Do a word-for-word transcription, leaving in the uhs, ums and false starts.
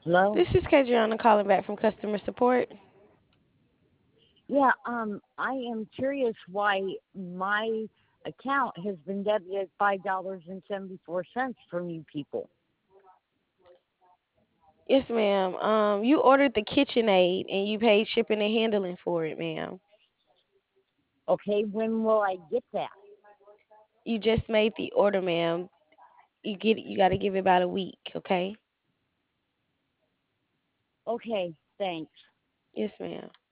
Hello? This is Kadriana calling back from customer support. Yeah, um, I am curious why my account has been debited five dollars and seventy-four cents from you people. Yes, ma'am. Um, you ordered the KitchenAid and you paid shipping and handling for it, ma'am. Okay, when will I get that? You just made the order, ma'am. You get you got to give it about a week, okay? Okay, thanks. Yes, ma'am.